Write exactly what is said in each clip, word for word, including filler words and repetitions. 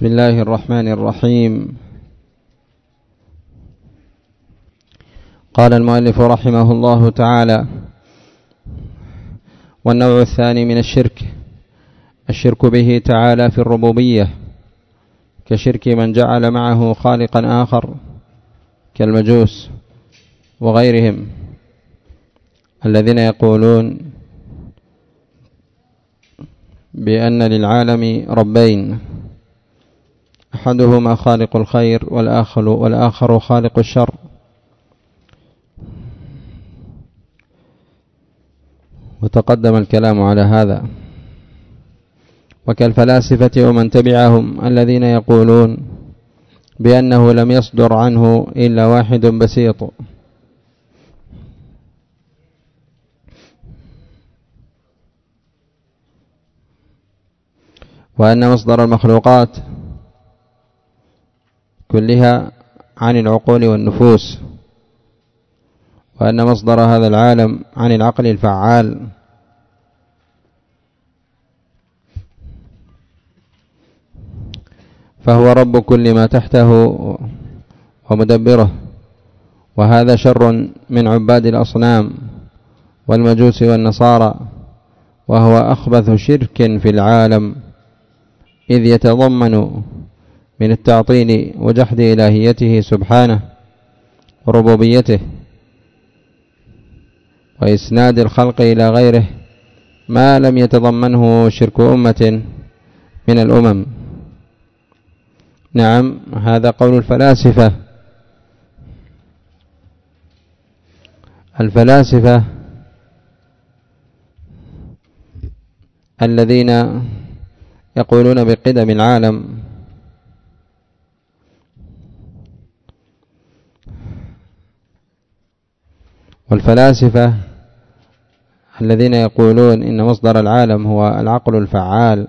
بسم الله الرحمن الرحيم. قال المؤلف رحمه الله تعالى: والنوع الثاني من الشرك الشرك به تعالى في الربوبية، كشرك من جعل معه خالقا آخر كالمجوس وغيرهم الذين يقولون بأن للعالم ربين، أحدهما خالق الخير والآخر, والآخر خالق الشر. وتقدم الكلام على هذا. وكالفلاسفة ومن تبعهم الذين يقولون بأنه لم يصدر عنه إلا واحد بسيط، وأن مصدر المخلوقات كلها عن العقول والنفوس، وأن مصدر هذا العالم عن العقل الفعال. فهو رب كل ما تحته ومدبره، وهذا شر من عباد الأصنام والمجوس والنصارى، وهو أخبث شرك في العالم، إذ يتضمن من التعطيل وجحد إلهيته سبحانه وربوبيته، وإسناد الخلق إلى غيره ما لم يتضمنه شرك أمة من الأمم. نعم، هذا قول الفلاسفة. الفلاسفة الذين يقولون بقدم العالم والفلاسفة الذين يقولون إن مصدر العالم هو العقل الفعال،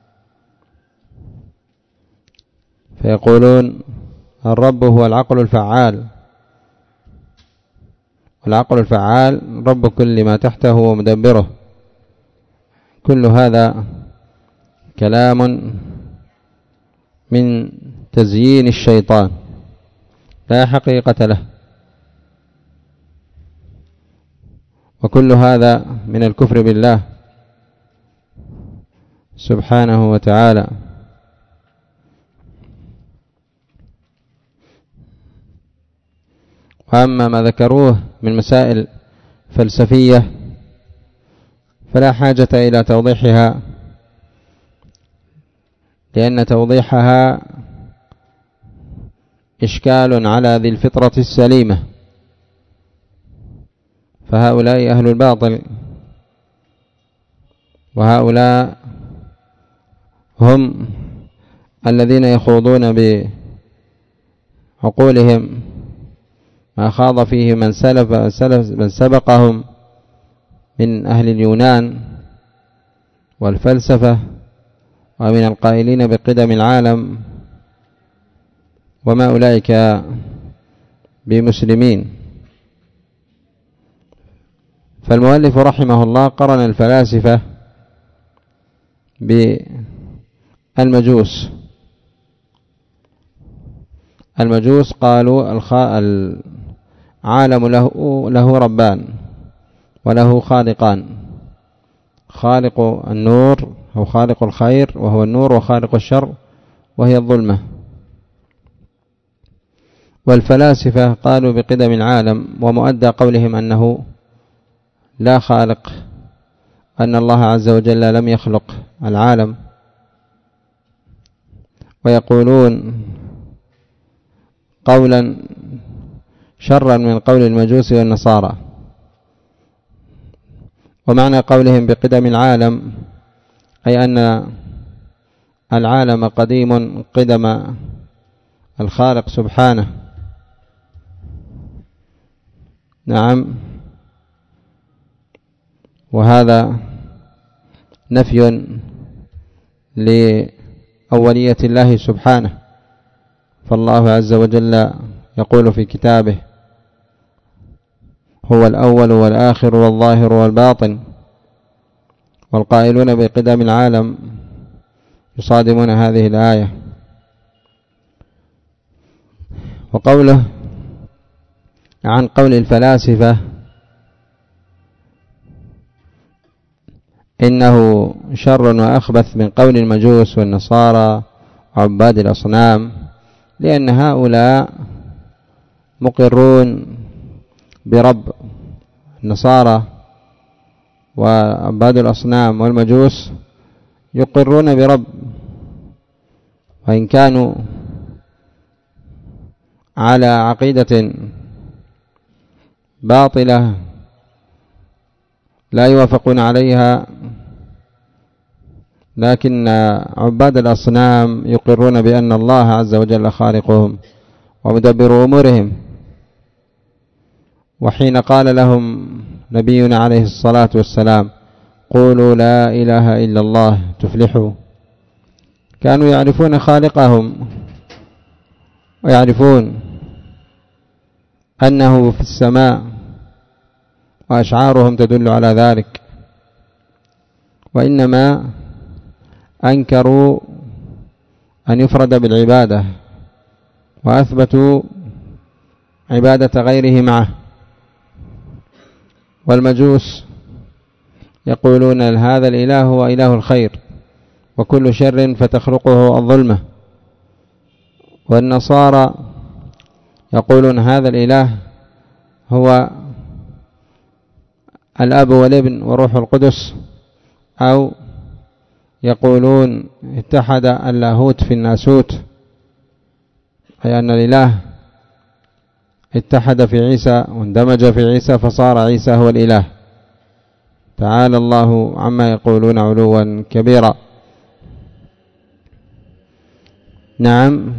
فيقولون الرب هو العقل الفعال، والعقل الفعال رب كل ما تحته ومدبره. كل هذا كلام من تزيين الشيطان لا حقيقة له، وكل هذا من الكفر بالله سبحانه وتعالى. وأما ما ذكروه من مسائل فلسفية فلا حاجة إلى توضيحها، لأن توضيحها إشكال على ذي الفطرة السليمة، فهؤلاء أهل الباطل، وهؤلاء هم الذين يخوضون بعقولهم ما خاض فيه من سلف سلف من سبقهم من أهل اليونان والفلسفة ومن القائلين بقدم العالم، وما أولئك بمسلمين. فالمؤلف رحمه الله قرن الفلاسفة بالمجوس. المجوس قالوا العالم له, له ربان وله خالقان، خالق النور أو خالق الخير وهو النور، وخالق الشر وهي الظلمة. والفلاسفة قالوا بقدم العالم، ومؤدى قولهم أنه لا خالق، أن الله عز وجل لم يخلق العالم. ويقولون قولا شرا من قول المجوس والنصارى. ومعنى قولهم بقدم العالم أي أن العالم قديم قدم الخالق سبحانه. نعم، وهذا نفي لأولية الله سبحانه، فالله عز وجل يقول في كتابه: هو الأول والآخر والظاهر والباطن. والقائلون بقدم العالم يصادمون هذه الآية وقوله عن قول الفلاسفة إنه شر وأخبث من قول المجوس والنصارى وعباد الأصنام، لأن هؤلاء مقرون برب، النصارى وعباد الأصنام والمجوس يقرون برب، وإن كانوا على عقيدة باطلة لا يوافقون عليها، لكن عباد الأصنام يقرون بأن الله عز وجل خالقهم ومدبر أمورهم. وحين قال لهم نبينا عليه الصلاة والسلام قولوا لا إله إلا الله تفلحوا، كانوا يعرفون خالقهم ويعرفون أنه في السماء، وأشعارهم تدل على ذلك، وإنما أنكروا أن يفرد بالعبادة وأثبتوا عبادة غيره معه. والمجوس يقولون هذا الإله هو إله الخير وكل شر فتخلقه الظلمة، والنصارى يقولون هذا الإله هو الأب والابن وروح القدس، أو يقولون اتحد اللاهوت في الناسوت، أي أن الإله اتحد في عيسى واندمج في عيسى فصار عيسى هو الإله. تعالى الله عما يقولون علوا كبيرا. نعم،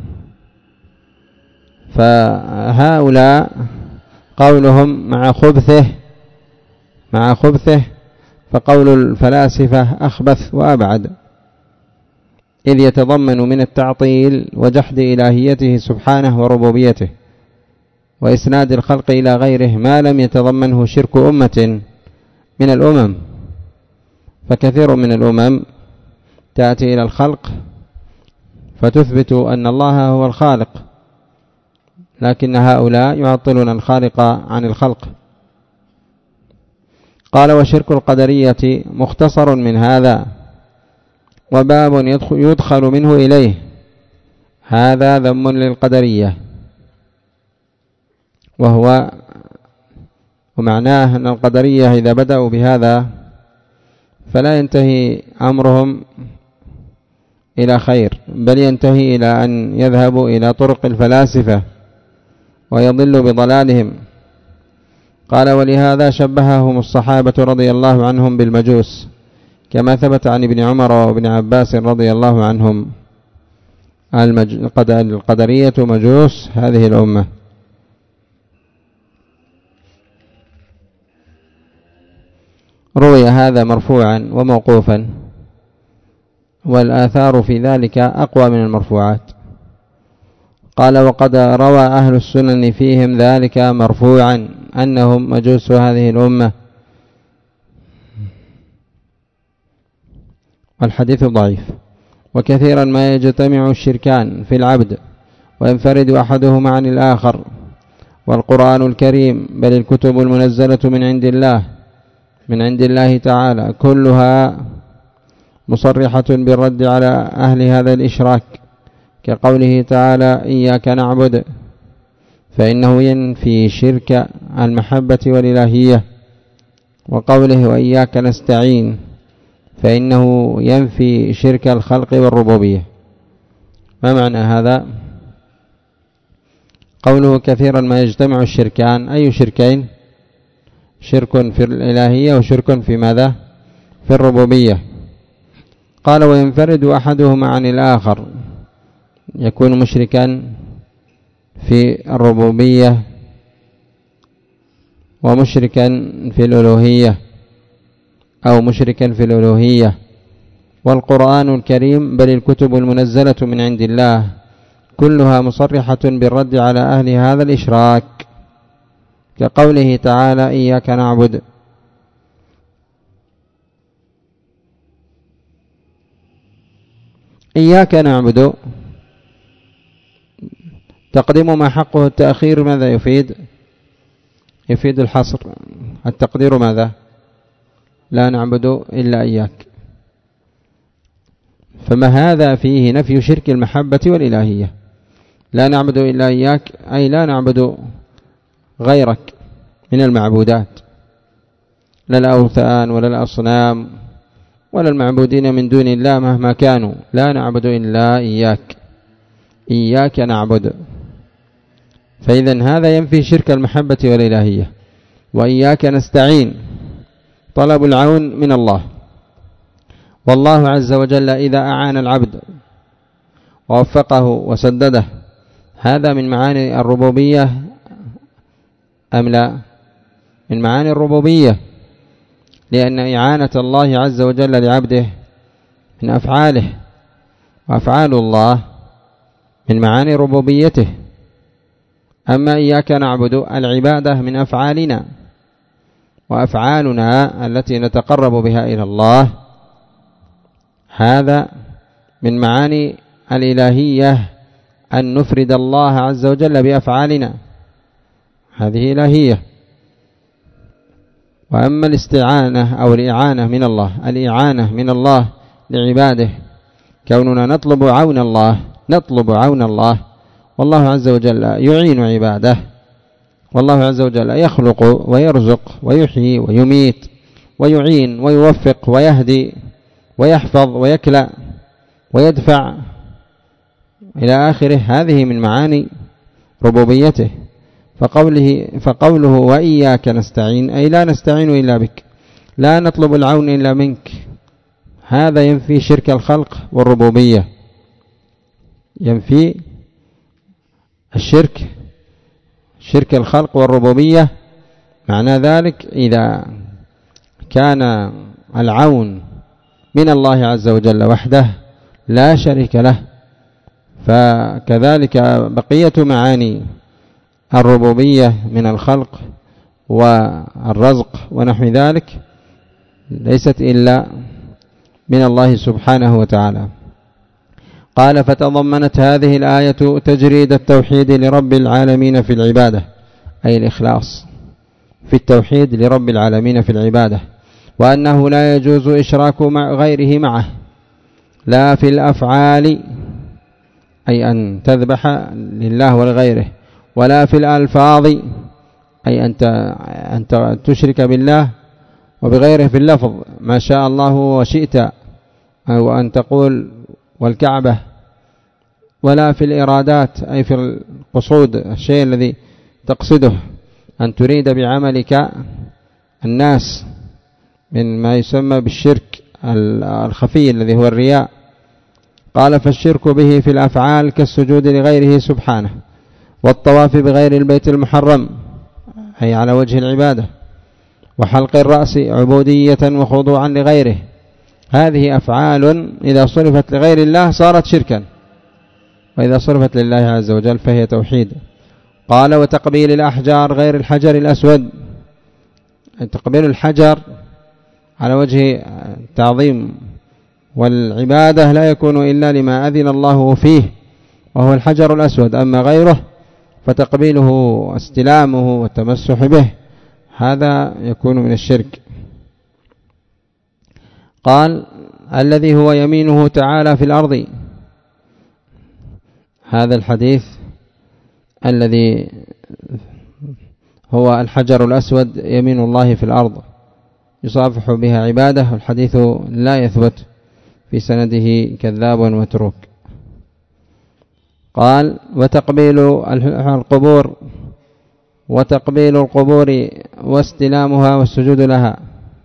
فهؤلاء قولهم مع خبثه مع خبثه فقول الفلاسفة أخبث وأبعد، إذ يتضمن من التعطيل وجحد إلهيته سبحانه وربوبيته وإسناد الخلق إلى غيره ما لم يتضمنه شرك أمة من الأمم. فكثير من الأمم تأتي إلى الخلق فتثبت أن الله هو الخالق، لكن هؤلاء يعطلون الخالق عن الخلق. قال وشرك القدرية مختصر من هذا وباب يدخل منه إليه، هذا ذم للقدرية، وهو ومعناه أن القدرية إذا بدأوا بهذا فلا ينتهي أمرهم إلى خير، بل ينتهي إلى أن يذهبوا إلى طرق الفلاسفة ويضلوا بضلالهم. قال ولهذا شبههم الصحابة رضي الله عنهم بالمجوس، كما ثبت عن ابن عمر وابن عباس رضي الله عنهم القدرية مجوس هذه الأمة. روي هذا مرفوعا وموقوفا، والآثار في ذلك أقوى من المرفوعات. قال وقد روى أهل السنن فيهم ذلك مرفوعا أنهم مجوس هذه الأمة، والحديث ضعيف. وكثيرا ما يجتمع الشركان في العبد وينفرد أحدهما عن الآخر، والقرآن الكريم بل الكتب المنزلة من عند الله من عند الله تعالى كلها مصرحة بالرد على أهل هذا الإشراك، كقوله تعالى إياك نعبد، فإنه ينفي شرك المحبة والإلهية، وقوله وإياك نستعين فإنه ينفي شرك الخلق والربوبية. ما معنى هذا؟ قوله كثيرا ما يجتمع الشركان، أي شركين؟ شرك في الإلهية وشرك في ماذا؟ في الربوبية. قال وينفرد أحدهما عن الآخر، يكون مشركا في الربوبية ومشركا في الألوهية أو مشركا في الألوهية. والقرآن الكريم بل الكتب المنزلة من عند الله كلها مصرحة بالرد على أهل هذا الإشراك، كقوله تعالى إياك نعبد. إياك نعبد تقديم ما حقه التأخير ماذا يفيد؟ يفيد الحصر. التقدير ماذا؟ لا نعبد إلا إياك. فما هذا فيه نفي شرك المحبة والإلهية. لا نعبد إلا إياك أي لا نعبد غيرك من المعبودات، لا الأوثان ولا الأصنام ولا المعبودين من دون الله مهما كانوا، لا نعبد إلا إياك، إياك نعبد. فإذا هذا ينفي شرك المحبة والإلهية. وإياك نستعين، طلب العون من الله. والله عز وجل إذا أعان العبد ووفقه وسدده، هذا من معاني الربوبية أم لا؟ من معاني الربوبية، لأن إعانة الله عز وجل لعبده من أفعاله، وأفعال الله من معاني ربوبيته. أما إياك نعبد العبادة من أفعالنا، وأفعالنا التي نتقرب بها إلى الله هذا من معاني الإلهية، أن نفرد الله عز وجل بأفعالنا، هذه إلهية. وأما الاستعانة أو الإعانة من الله، الإعانة من الله لعباده، كوننا نطلب عون الله، نطلب عون الله، والله عز وجل يعين عباده، والله عز وجل يخلق ويرزق ويحيي ويميت ويعين ويوفق ويهدي ويحفظ ويكلأ ويدفع إلى آخره، هذه من معاني ربوبيته. فقوله, فقوله وإياك نستعين أي لا نستعين إلا بك، لا نطلب العون إلا منك، هذا ينفي شرك الخلق والربوبية، ينفي الشرك، شرك الخلق والربوبية. معنى ذلك إذا كان العون من الله عز وجل وحده لا شريك له، فكذلك بقية معاني الربوبية من الخلق والرزق ونحو ذلك ليست إلا من الله سبحانه وتعالى. قال فتضمنت هذه الآية تجريد التوحيد لرب العالمين في العبادة، أي الإخلاص في التوحيد لرب العالمين في العبادة، وأنه لا يجوز إشراك مع غيره معه، لا في الأفعال أي أن تذبح لله ولغيره، ولا في الألفاظ أي أن تشرك بالله وبغيره في اللفظ ما شاء الله وشئت، أو أن تقول والكعبة، ولا في الإرادات أي في القصود، الشيء الذي تقصده، أن تريد بعملك الناس من ما يسمى بالشرك الخفي الذي هو الرياء. قال فالشرك به في الأفعال كالسجود لغيره سبحانه، والطواف بغير البيت المحرم أي على وجه العبادة، وحلق الرأس عبودية وخضوعا لغيره، هذه أفعال إذا صرفت لغير الله صارت شركا، وإذا صرفت لله عز وجل فهي توحيد. قال وتقبيل الأحجار غير الحجر الأسود، تقبيل الحجر على وجه التعظيم والعبادة لا يكون إلا لما أذن الله فيه وهو الحجر الأسود، أما غيره فتقبيله واستلامه والتمسح به هذا يكون من الشرك. قال الذي هو يمينه تعالى في الأرض، هذا الحديث الذي هو الحجر الأسود يمين الله في الأرض يصافح بها عباده، والحديث لا يثبت في سنده كذاب ومتروك. قال وتقبيل القبور، وتقبيل القبور واستلامها والسجود لها،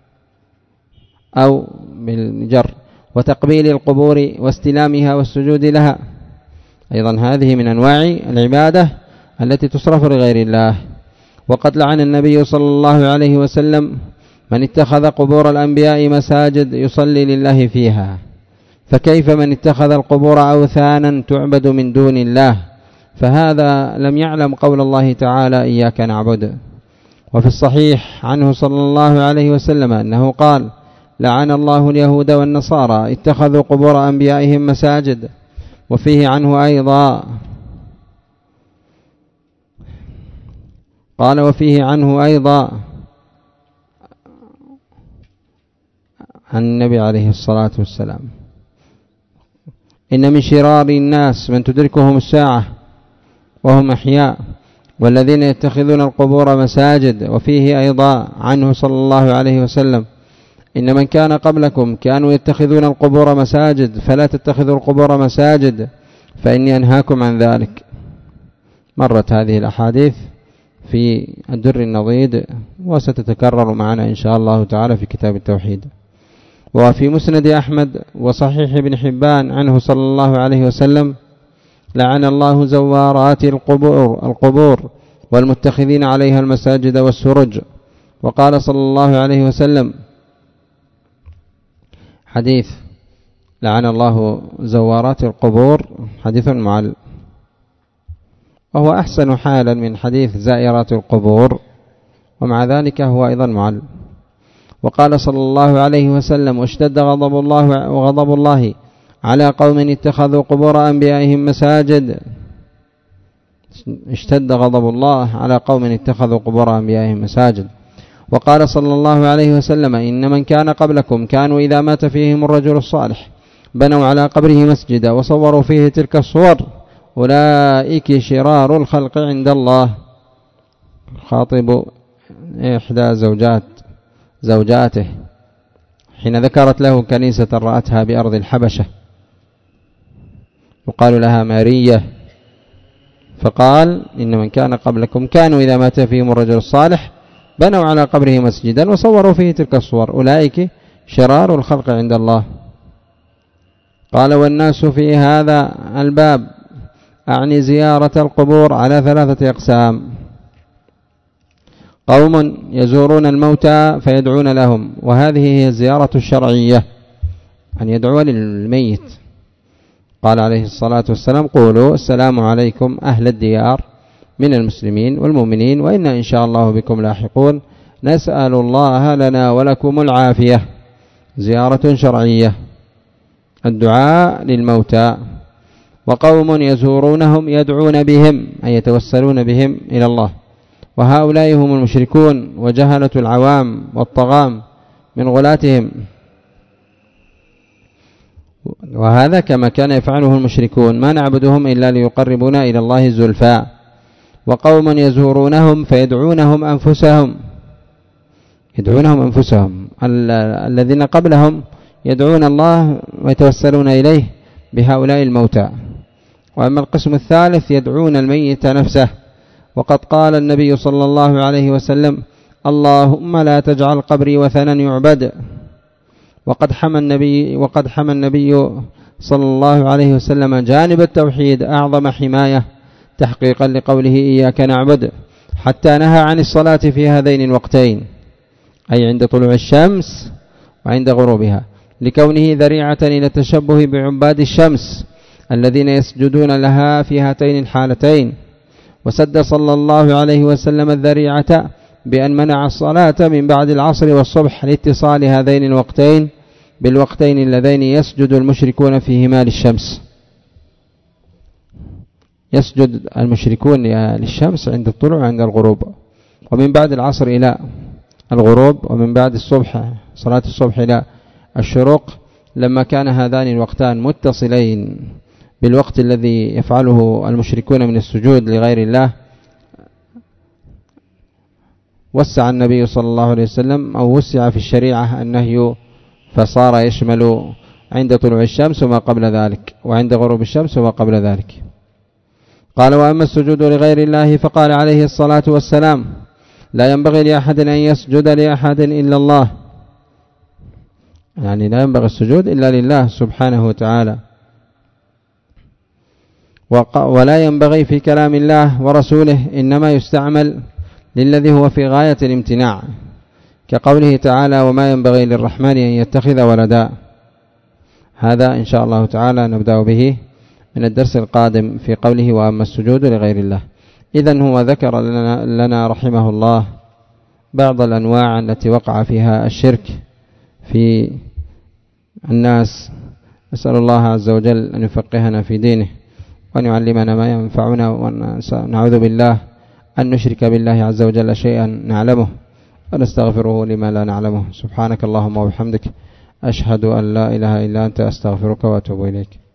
أو بالجر وتقبيل القبور واستلامها والسجود لها، أيضا هذه من أنواع العبادة التي تصرف لغير الله. وقد لعن النبي صلى الله عليه وسلم من اتخذ قبور الأنبياء مساجد يصلي لله فيها، فكيف من اتخذ القبور أوثانا تعبد من دون الله، فهذا لم يعلم قول الله تعالى إياك نعبد. وفي الصحيح عنه صلى الله عليه وسلم أنه قال لعن الله اليهود والنصارى اتخذوا قبور أنبيائهم مساجد. وفيه عنه أيضا قال وفيه عنه أيضا عن النبي عليه الصلاة والسلام: إن من شرار الناس من تدركهم الساعة وهم أحياء والذين يتخذون القبور مساجد. وفيه أيضا عنه صلى الله عليه وسلم: إن من كان قبلكم كانوا يتخذون القبور مساجد فلا تتخذوا القبور مساجد فإني أنهاكم عن ذلك. مرت هذه الأحاديث في الدر النضيد وستتكرر معنا إن شاء الله تعالى في كتاب التوحيد. وفي مسند أحمد وصحيح ابن حبان عنه صلى الله عليه وسلم: لعن الله زوارات القبور, القبور والمتخذين عليها المساجد والسرج. وقال صلى الله عليه وسلم: حديث لعن الله زوارات القبور حديث معل، وهو أحسن حالا من حديث زائرات القبور، ومع ذلك هو أيضا معل. وقال صلى الله عليه وسلم: اشتد غضب الله وغضب الله على قوم اتخذوا قبور أنبيائهم مساجد. اشتد غضب الله على قوم اتخذوا قبور أنبيائهم مساجد. وقال صلى الله عليه وسلم: إن من كان قبلكم كانوا إذا مات فيهم الرجل الصالح بنوا على قبره مسجدا وصوروا فيه تلك الصور، أولئك شرار الخلق عند الله. خاطب إحدى زوجات زوجاته حين ذكرت له كنيسة رأتها بأرض الحبشة يقال لها مارية، فقال: إن من كان قبلكم كانوا إذا مات فيهم الرجل الصالح بنوا على قبره مسجدا وصوروا فيه تلك الصور، أولئك شرار الخلق عند الله. قال: والناس في هذا الباب أعني زيارة القبور على ثلاثة أقسام: قوم يزورون الموتى فيدعون لهم، وهذه هي الزيارة الشرعية، أن يدعو للميت. قال عليه الصلاة والسلام: قولوا السلام عليكم أهل الديار من المسلمين والمؤمنين وإنا إن شاء الله بكم لاحقون، نسأل الله لنا ولكم العافية. زيارة شرعية، الدعاء للموتى. وقوم يزورونهم يدعون بهم أي يتوسلون بهم إلى الله، وهؤلاء هم المشركون وجهلة العوام والطغام من غلاتهم، وهذا كما كان يفعله المشركون: ما نعبدهم إلا ليقربونا إلى الله زلفى. وقوم يزورونهم فيدعونهم أنفسهم يدعونهم أنفسهم الذين قبلهم يدعون الله ويتوسلون إليه بهؤلاء الموتى. وأما القسم الثالث يدعون الميت نفسه، وقد قال النبي صلى الله عليه وسلم: اللهم لا تجعل قبري وثنا يعبد. وقد حمى النبي وقد حمى النبي صلى الله عليه وسلم جانب التوحيد أعظم حماية تحقيقا لقوله: إياك نعبد، حتى نهى عن الصلاة في هذين الوقتين، أي عند طلوع الشمس وعند غروبها، لكونه ذريعة إلى التشبه بعباد الشمس الذين يسجدون لها في هاتين الحالتين. وسد صلى الله عليه وسلم الذريعة بأن منع الصلاة من بعد العصر والصبح لاتصال هذين الوقتين بالوقتين اللذين يسجد المشركون فيهما للشمس. يسجد المشركون للشمس عند الطلوع وعند الغروب، ومن بعد العصر إلى الغروب، ومن بعد الصبح صلاة الصبح إلى الشروق، لما كان هذان الوقتان متصلين بالوقت الذي يفعله المشركون من السجود لغير الله، وسع النبي صلى الله عليه وسلم أو وسع في الشريعة النهي، فصار يشمل عند طلوع الشمس وما قبل ذلك، وعند غروب الشمس وما قبل ذلك. قال: وأما السجود لغير الله فقال عليه الصلاة والسلام: لا ينبغي لأحد أن يسجد لأحد إلا الله، يعني لا ينبغي السجود إلا لله سبحانه وتعالى. ولا ينبغي في كلام الله ورسوله، إنما يستعمل للذي هو في غاية الامتناع، كقوله تعالى: وما ينبغي للرحمن أن يتخذ ولدا. هذا إن شاء الله تعالى نبدأ به من الدرس القادم في قوله: وأما السجود لغير الله. إذن هو ذكر لنا, لنا رحمه الله بعض الأنواع التي وقع فيها الشرك في الناس. نسأل الله عز وجل أن يفقهنا في دينه وأن يعلمنا ما ينفعنا، ونعوذ بالله أن نشرك بالله عز وجل شيئا نعلمه ونستغفره لما لا نعلمه. سبحانك اللهم وبحمدك، أشهد أن لا إله إلا أنت، أستغفرك وأتوب إليك.